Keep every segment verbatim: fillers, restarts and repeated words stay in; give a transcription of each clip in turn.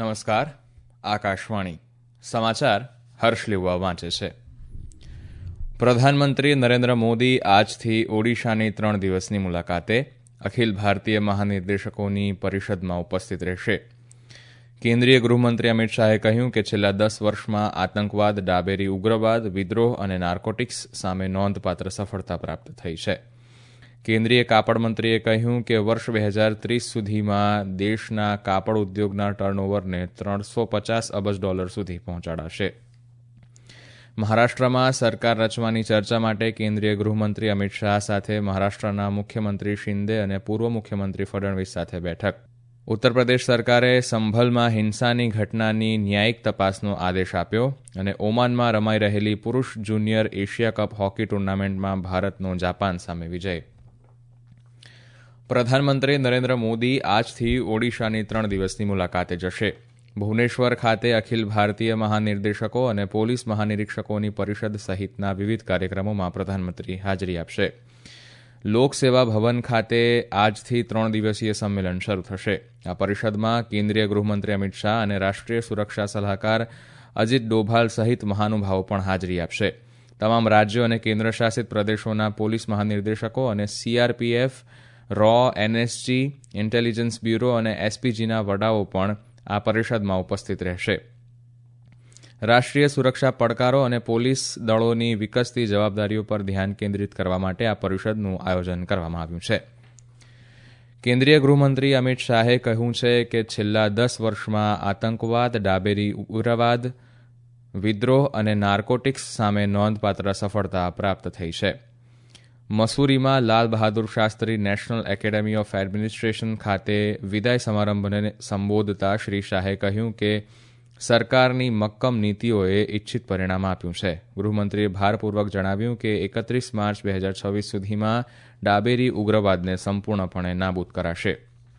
નમસ્કાર. આકાશવાણી સમાચાર હર્ષ લેવા વાંચે છે. પ્રધાનમંત્રી નરેન્દ્ર મોદી આજથી ઓડિશાની ત્રણ દિવસની મુલાકાતે અખિલ ભારતીય મહાનિર્દેશકોની પરિષદમાં ઉપસ્થિત રહેશે. કેન્દ્રીય ગૃહમંત્રી અમિત શાહે કહ્યું કે છેલ્લા દસ વર્ષમાં આતંકવાદ, ડાબેરી ઉગ્રવાદ, વિદ્રોહ અને નાર્કોટિક્સ સામે નોંધપાત્ર સફળતા પ્રાપ્ત થઈ છે. કેન્દ્રીય કાપડ મંત્રીએ કહ્યું કે વર્ષ બે હજાર ત્રીસ સુધીમાં દેશના કાપડ ઉદ્યોગના ટર્નઓવરને ત્રણસો પચાસ અબજ ડોલર સુધી પહોંચાડાશે. મહારાષ્ટ્રમાં સરકાર રચવાની ચર્ચા માટે કેન્દ્રીય ગૃહમંત્રી અમિત શાહ સાથે મહારાષ્ટ્રના મુખ્યમંત્રી શિંદે અને પૂર્વ મુખ્યમંત્રી ફડણવીસ સાથે બેઠક. ઉત્તર પ્રદેશ સરકારે સંભલમાં હિંસાની ઘટનાની ન્યાયિક તપાસનો આદેશ આપ્યો અને ઓમાનમાં રમાઈ રહેલી પુરૂષ જુનિયર એશિયા કપ હોકી ટુર્નામેન્ટમાં ભારતનો જાપાન સામે વિજય. પ્રધાનમંત્રી નરેન્દ્ર મોદી આજથી ઓડિશાની ત્રણ દિવસની મુલાકાતે જશે. ભુવનેશ્વર ખાતે અખિલ ભારતીય મહાનિર્દેશકો અને પોલીસ મહાનિરીક્ષકોની પરિષદ સહિતના વિવિધ કાર્યક્રમોમાં પ્રધાનમંત્રી હાજરી આપશે. લોકસેવા ભવન ખાતે આજથી ત્રણ દિવસીય સંમેલન શરૂ થશે. આ પરિષદમાં કેન્દ્રીય ગૃહમંત્રી અમિત શાહ અને રાષ્ટ્રીય સુરક્ષા સલાહકાર અજીત ડોભાલ સહિત મહાનુભાવો પણ હાજરી આપશે. તમામ રાજ્યો અને કેન્દ્રશાસિત પ્રદેશોના પોલીસ મહાનિર્દેશકો અને સીઆરપીએફ, રો, એનએસજી, ઇન્ટેલિજન્સ બ્યુરો અને એસપીજીના વડાઓ પણ આ પરિષદમાં ઉપસ્થિત રહેશે. રાષ્ટ્રીય સુરક્ષા પડકારો અને પોલીસ દળોની વિકસતી જવાબદારીઓ પર ધ્યાન કેન્દ્રિત કરવા માટે આ પરિષદનું આયોજન કરવામાં આવ્યું છે. કેન્દ્રીય ગૃહમંત્રી અમિત શાહે કહ્યું છે કે છેલ્લા દસ વર્ષમાં આતંકવાદ, ડાબેરી ઉગ્રવાદ, વિદ્રોહ અને નાર્કોટિક્સ સામે નોંધપાત્ર સફળતા પ્રાપ્ત થઈ છે. મસૂરીમાં Lal Bahadur Shastri National Academy of Administration ખાતે વિદાય સમારંભને સંબોધતા શ્રી શાહે કહ્યું કે સરકારની મક્કમ નીતિઓએ ઇચ્છિત પરિણામ આપ્યું છે. ગૃહમંત્રીએ ભારપૂર્વક જણાવ્યું કે એકત્રીસ માર્ચ બે હજાર છવ્વીસ સુધીમાં ડાબેરી ઉગ્રવાદને સંપૂર્ણપણે નાબૂદ કરાશે.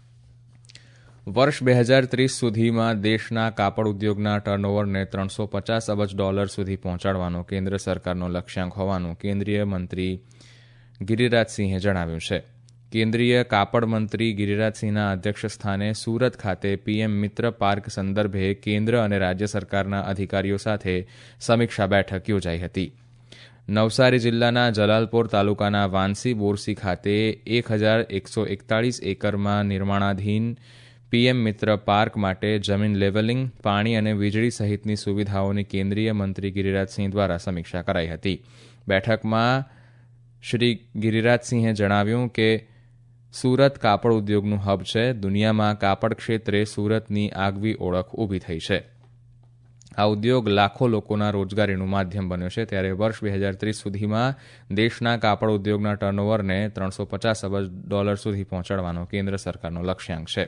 વર્ષ બે હજાર ત્રીસ સુધીમાં દેશના કાપડ ઉદ્યોગના ટર્નઓવરને ત્રણસો પચાસ અબજ ડોલર સુધી પહોંચાડવાનો કેન્દ્ર સરકારનો લક્ષ્યાંક હોવાનું કેન્દ્રીય મંત્રી ગિરિરાજસિંહે જણાવ્યું છે. કેન્દ્રીય કાપડ મંત્રી ગિરિરાજસિંહના અધ્યક્ષસ્થાને સુરત ખાતે પીએમ મિત્ર પાર્ક સંદર્ભે કેન્દ્ર અને રાજ્ય સરકારના અધિકારીઓ સાથે સમીક્ષા બેઠક યોજાઈ હતી. નવસારી જિલ્લાના જલાલપોર તાલુકાના વાંસી બોરસી ખાતે એક હજાર એકસો એકતાળીસ એકરમાં નિર્માણાધીન પીએમ મિત્ર પાર્ક માટે જમીન લેવલિંગ, પાણી અને વીજળી સહિતની સુવિધાઓની કેન્દ્રીય મંત્રી ગિરિરાજસિંહ દ્વારા સમીક્ષા કરાઈ હતી. બેઠકમાં શ્રી ગિરિરાજસિંહે જણાવ્યું કે સુરત કાપડ ઉદ્યોગનું હબ છે. દુનિયામાં કાપડ ક્ષેત્રે સુરતની આગવી ઓળખ ઊભી થઈ છે. આ ઉદ્યોગ લાખો લોકોના રોજગારીનું માધ્યમ બન્યો છે. ત્યારે વર્ષ બે હજાર ત્રીસ સુધીમાં દેશના કાપડ ઉદ્યોગના ટર્નઓવરને ત્રણસો પચાસ અબજ ડોલર સુધી પહોંચાડવાનો કેન્દ્ર સરકારનો લક્ષ્યાંક છે.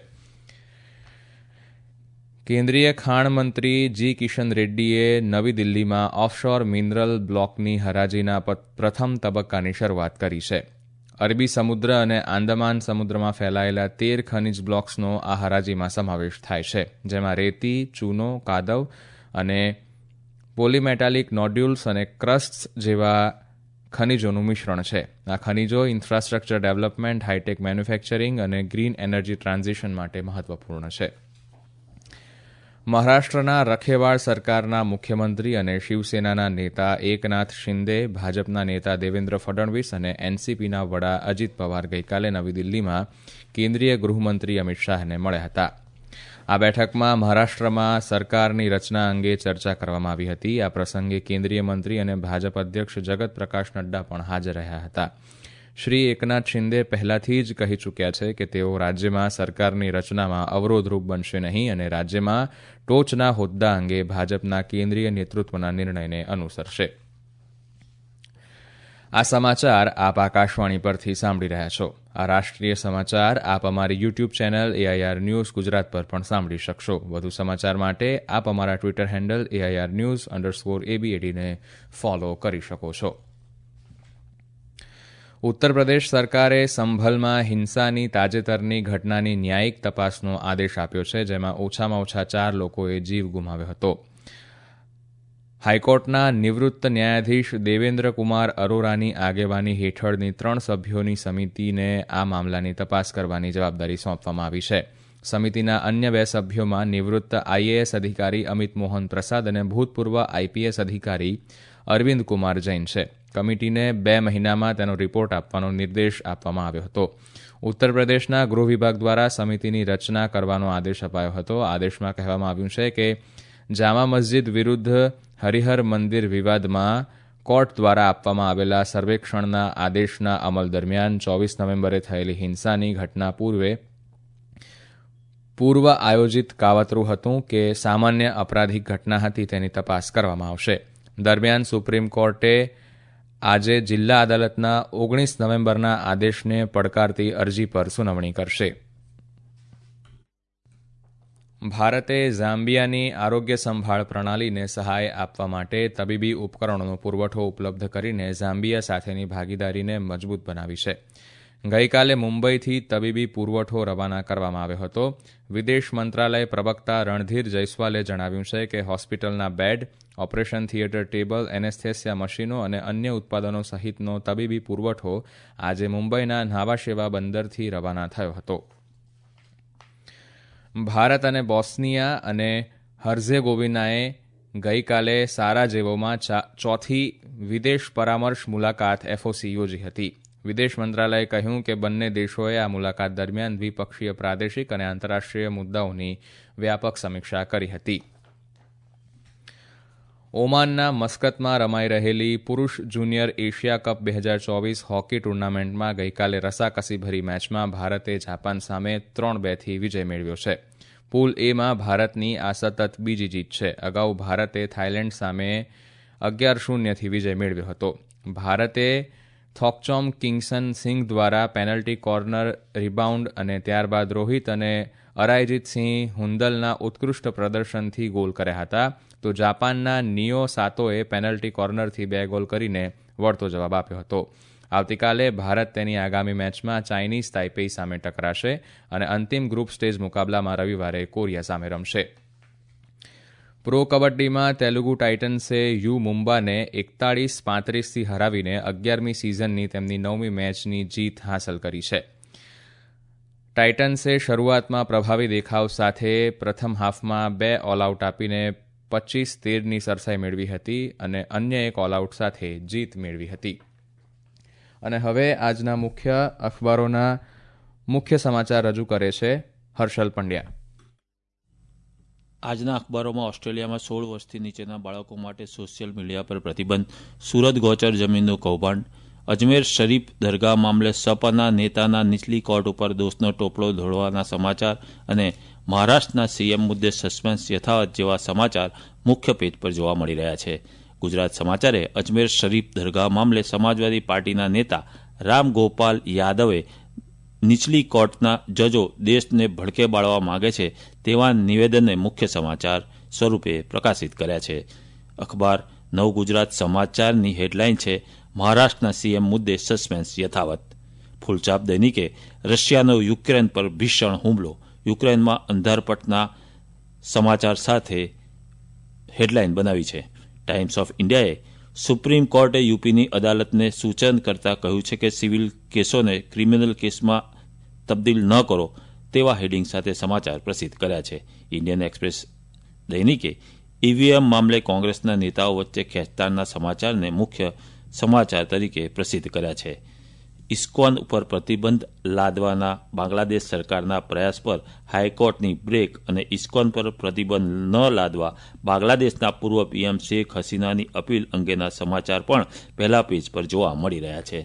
કેન્દ્રીય ખાણ મંત્રી જી કિશન રેડ્ડીએ નવી દિલ્હીમાં ઓફશોર મિનરલ બ્લોકની હરાજીના પ્રથમ તબક્કાની શરૂઆત કરી છે. અરબી સમુદ્ર અને આંદામાન સમુદ્રમાં ફેલાયેલા તેર ખનિજ બ્લોક્સનો આ હરાજીમાં સમાવેશ થાય છે, જેમાં રેતી, ચૂનો, કાદવ અને પોલીમેટાલિક નોડ્યુલ્સ અને ક્રસ્ટ્સ જેવા ખનિજોનું મિશ્રણ છે. આ ખનિજો ઇન્ફ્રાસ્ટ્રક્ચર ડેવલપમેન્ટ, હાઈટેક મેન્યુફેક્ચરિંગ અને ગ્રીન એનર્જી ટ્રાન્ઝિશન માટે મહત્વપૂર્ણ છે. મહારાષ્ટ્રના રખેવાળ સરકારના મુખ્યમંત્રી અને શિવસેનાના નેતા એકનાથ શિંદે, ભાજપના નેતા દેવેન્દ્ર ફડણવીસ અને એનસીપીના વડા અજીત પવાર ગઈકાલે નવી દિલ્હીમાં કેન્દ્રીય ગૃહમંત્રી અમિત શાહને મળ્યા હતા. આ બેઠકમાં મહારાષ્ટ્રમાં સરકારની રચના અંગે ચર્ચા કરવામાં આવી હતી. આ પ્રસંગે કેન્દ્રીય મંત્રી અને ભાજપ અધ્યક્ષ જગત પ્રકાશ નડ્ડા પણ હાજર રહ્યા હતા. શ્રી એકનાથ શિંદે પહેલાથી જ કહી ચૂક્યા છે કે તેઓ રાજ્યમાં સરકારની રચનામાં અવરોધરૂપ બનશે નહીં અને રાજ્યમાં ટોચના હોદ્દા અંગે ભાજપના કેન્દ્રીય નેતૃત્વના નિર્ણયને અનુસરશે. આ સમાચાર આપ આકાશવાણી પરથી સાંભળી રહ્યા છો. આ રાષ્ટ્રીય સમાચાર આપ અમારી YouTube channel AIR News Gujarat પર પણ સાંભળી શકશો. વધુ સમાચાર માટે આપ અમારા Twitter handle AIR News underscore એબીએડીને ફોલો કરી શકો છો. ઉત્તર પ્રદેશ સરકારે સંભલમાં હિંસાની તાજેતરની ઘટનાની ન્યાયિક તપાસનો આદેશ આપ્યો છે, જેમાં ઓછામાં ઓછા ચાર લોકોએ જીવ ગુમાવ્યો હતો. હાઈકોર્ટના નિવૃત્ત ન્યાયાધીશ દેવેન્દ્ર કુમાર અરોરાની આગેવાની હેઠળની ત્રણ સભ્યોની સમિતિને આ મામલાની તપાસ કરવાની જવાબદારી સોંપવામાં આવી છે. સમિતિના અન્ય બે સભ્યોમાં નિવૃત્ત આઈએએસ અધિકારી અમિત મોહન પ્રસાદ અને ભૂતપૂર્વ આઈપીએસ અધિકારી અરવિંદ કુમાર જૈન છે. કમિટીને બે મહિનામાં તેનો રિપોર્ટ આપવાનો નિર્દેશ આપવામાં આવ્યો હતો. ઉત્તર પ્રદેશના ગૃહ વિભાગ દ્વારા સમિતિની રચના કરવાનો આદેશ અપાયો હતો. આદેશમાં કહેવામાં આવ્યું છે કે જામા મસ્જિદ વિરુદ્ધ હરિહર મંદિર વિવાદમાં કોર્ટ દ્વારા આપવામાં આવેલા સર્વેક્ષણના આદેશના અમલ દરમિયાન ચોવીસ નવેમ્બરે થયેલી હિંસાની ઘટના પૂર્વે પૂર્વ આયોજિત કાવતરું હતું કે સામાન્ય અપરાધિક ઘટના હતી તેની તપાસ કરવામાં આવશે. દરમિયાન સુપ્રીમ કોર્ટે આજે જિલ્લા અદાલતના ઓગણીસ નવેમ્બરના આદેશને પડકારતી અરજી પર સુનાવણી કરશે. ભારતે ઝામ્બિયાની આરોગ્ય સંભાળ પ્રણાલીને સહાય આપવા માટે તબીબી ઉપકરણોનો પુરવઠો ઉપલબ્ધ કરીને ઝામ્બિયા સાથેની ભાગીદારીને મજબૂત બનાવી છે. ગઈકાલે મુંબઈથી તબીબી પુરવઠો રવાના કરવામાં આવ્યો હતો. વિદેશ મંત્રાલય પ્રવક્તા રણધીર જયસ્વાલે જણાવ્યું છે કે હોસ્પિટલના bed, operation theatre table, anaesthesia મશીનો અને અન્ય ઉત્પાદનો સહિતનો તબીબી પુરવઠો આજે મુંબઈના નાવાશેવા બંદરથી રવાના થયો હતો. ભારત અને બોસ્નિયા અને હર્ઝેગોવિનાએ ગઈકાલે સારાજેવોમાં ચોથી વિદેશ પરામર્શ મુલાકાત એફઓસી યોજી હતી. વિદેશ મંત્રાલયે કહ્યું કે બંને દેશોએ આ મુલાકાત દરમિયાન દ્વિપક્ષીય પ્રાદેશિક અને આંતરરાષ્ટ્રીય મુદ્દાઓની વ્યાપક સમીક્ષા કરી હતી. ઓમાનના મસ્કતમાં રમાઈ રહેલી પુરૂષ જુનિયર એશિયા કપ બે હજાર ચોવીસ હોકી ટુર્નામેન્ટમાં ગઈકાલે રસાકસીભરી મેચમાં ભારતે જાપાન સામે ત્રણ બેથી વિજય મેળવ્યો છે. પૂલ એમાં ભારતની આ સતત બીજી જીત છે. અગાઉ ભારતે થાઇલેન્ડ સામે અગિયાર શૂન્યથી વિજય મેળવ્યો હતો. ભારતે થોકચોમ કિંગસન સિંઘ દ્વારા પેનલ્ટી કોર્નર, રિબાઉન્ડ અને ત્યારબાદ રોહિત અને અરાયજીતસિંહ હુંદલના ઉત્કૃષ્ટ પ્રદર્શનથી ગોલ કર્યા હતા, તો જાપાનના નિયો સાતોએ પેનલ્ટી કોર્નરથી બે ગોલ કરીને વળતો જવાબ આપ્યો હતો. આવતીકાલે ભારત તેની આગામી મેચમાં ચાઇનીઝ તાઇપેઈ સામે ટકરાશે અને અંતિમ ગ્રુપ સ્ટેજ મુકાબલામાં રવિવારે કોરિયા સામે રમશે. પ્રો કબડ્ડીમાં તેલુગુ ટાઇટન્સે યુ મુંબાને એકતાળીસ પાંત્રીસથી હરાવીને અગિયારમી સિઝનની તેમની નવમી મેચની જીત હાંસલ કરી છે. ટાઇટન્સે શરૂઆતમાં પ્રભાવી દેખાવ સાથે પ્રથમ હાફમાં બે ઓલઆઉટ આપીને પચીસ તેરની સરસાઈ મેળવી હતી અને અન્ય એક ઓલઆઉટ સાથે જીત મેળવી હતી. અને હવે આજના મુખ્ય અખબારોના મુખ્ય સમાચાર રજૂ કરે છે હર્ષલ પંડ્યા. આજના અખબારોમાં ઓસ્ટ્રેલિયામાં સોળ વર્ષથી નીચેના બાળકો માટે સોશિયલ મીડિયા પર પ્રતિબંધ, સુરત ગોચર જમીનનું કૌભાંડ, અજમેર શરીફ દરગાહ મામલે સપાના નેતાના નીચલી કોર્ટ ઉપર દોષનો ટોપલો ઢોળવાના સમાચાર અને મહારાષ્ટ્રના સીએમ મુદ્દે સસ્પેન્સ યથાવત જેવા સમાચાર મુખ્ય પેજ પર જોવા મળી રહ્યા છે. ગુજરાત સમાચારે અજમેર શરીફ દરગાહ મામલે સમાજવાદી પાર્ટીના નેતા રામ ગોપાલ યાદવે નીચલી કોર્ટના જજો દેશને ભડકે બાળવા માંગે છે તેવા નિવેદનને મુખ્ય સમાચાર સ્વરૂપે પ્રકાશિત કર્યા છે. અખબાર નવ ગુજરાત સમાચારની હેડલાઇન છે, મહારાષ્ટ્રના સીએમ મુદ્દે સસ્પેન્સ યથાવત. ફૂલચાપ દૈનિકે રશિયાનો યુક્રેન પર ભીષણ હુમલો, યુક્રેનમાં અંધારપટના સમાચાર સાથે હેડલાઇન બનાવી છે. ટાઈમ્સ ઓફ ઇન્ડિયાએ સુપ્રીમ કોર્ટે યુપીની અદાલતને સૂચન કરતા કહ્યું છે કે સિવિલ કેસોને ક્રિમિનલ કેસમાં તબદીલ ન કરો તેવા હેડિંગ સાથે સમાચાર પ્રસિદ્ધ કર્યા છે. ઇન્ડિયન એક્સપ્રેસ દૈનિકે ઈવીએમ મામલે કોંગ્રેસના નેતાઓ વચ્ચે ખેંચતાણના સમાચારને મુખ્ય સમાચાર તરીકે પ્રસિદ્ધ કર્યા છે. ઇસ્કોન ઉપર પ્રતિબંધ લાદવાના બાંગ્લાદેશ સરકારના પ્રયાસ પર હાઈકોર્ટની બ્રેક અને ઇસ્કોન પર પ્રતિબંધ ન લાદવા બાંગ્લાદેશના પૂર્વ પીએમ શેખ હસીનાની અપીલ અંગેના સમાચાર પણ પહેલા પેજ પર જોવા મળી રહ્યા છે.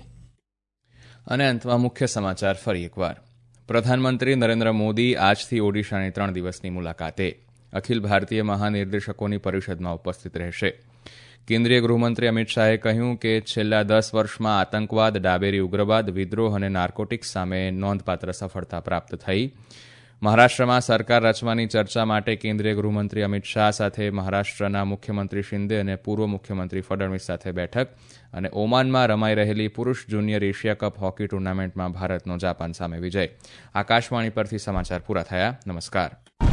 અને અંતમાં મુખ્ય સમાચાર ફરી એકવાર. પ્રધાનમંત્રી નરેન્દ્ર મોદી આજથી ઓડિશાની ત્રણ દિવસની મુલાકાતે. અખિલ ભારતીય મહાનિર્દેશકોની પરિષદમાં ઉપસ્થિત રહેશે. કેન્દ્રીય ગૃહમંત્રી અમિત શાહે કહ્યું કે છેલ્લા દસ વર્ષમાં આતંકવાદ, ડાબેરી ઉગ્રવાદ, વિદ્રોહ અને નાર્કોટિક્સ સામે નોંધપાત્ર સફળતા પ્રાપ્ત થઈ. મહારાષ્ટ્રમાં સરકાર રચવાની ચર્ચા માટે કેન્દ્રીય ગૃહમંત્રી અમિત શાહ સાથે મહારાષ્ટ્રના મુખ્યમંત્રી શિંદે અને પૂર્વ મુખ્યમંત્રી ફડણવીસ સાથે બેઠક. અને ઓમાનમાં રમાઈ રહેલી પુરૂષ જુનિયર એશિયા કપ હોકી ટુર્નામેન્ટમાં ભારતનો જાપાન સામે વિજય. આકાશવાણી પરથી સમાચાર પૂરા થયા. નમસ્કાર.